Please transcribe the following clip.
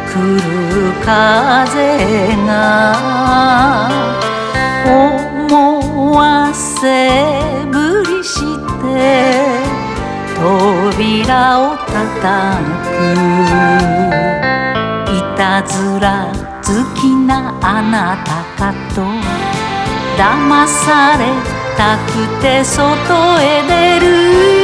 来る風が思わせぶりして扉を叩く。いたずら好きなあなたかと騙されたくて外へ出る。